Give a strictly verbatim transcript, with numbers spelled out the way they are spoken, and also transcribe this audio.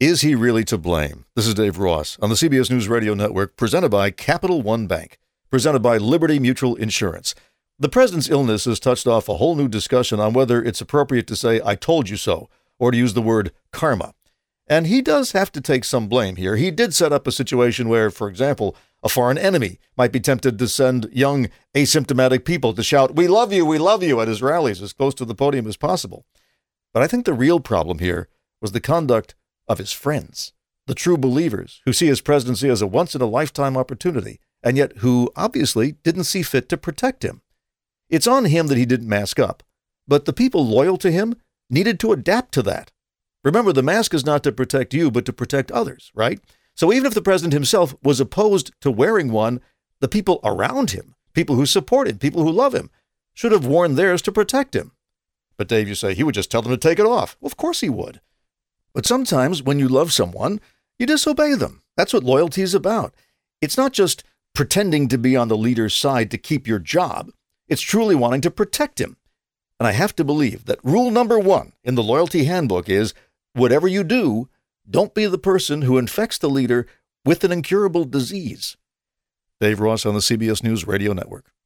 Is he really to blame? This is Dave Ross on the C B S News Radio Network, presented by Capital One Bank, presented by Liberty Mutual Insurance. The president's illness has touched off a whole new discussion on whether it's appropriate to say, "I told you so," or to use the word karma. And he does have to take some blame here. He did set up a situation where, for example, a foreign enemy might be tempted to send young, asymptomatic people to shout, "We love you, we love you," at his rallies as close to the podium as possible. But I think the real problem here was the conduct of his friends, the true believers who see his presidency as a once-in-a-lifetime opportunity, and yet who obviously didn't see fit to protect him. It's on him that he didn't mask up, but the people loyal to him needed to adapt to that. Remember, the mask is not to protect you, but to protect others, right? So even if the president himself was opposed to wearing one, the people around him, people who support him, people who love him, should have worn theirs to protect him. But Dave, you say he would just tell them to take it off. Well, of course he would. But sometimes when you love someone, you disobey them. That's what loyalty is about. It's not just pretending to be on the leader's side to keep your job. It's truly wanting to protect him. And I have to believe that rule number one in the loyalty handbook is, whatever you do, don't be the person who infects the leader with an incurable disease. Dave Ross on the C B S News Radio Network.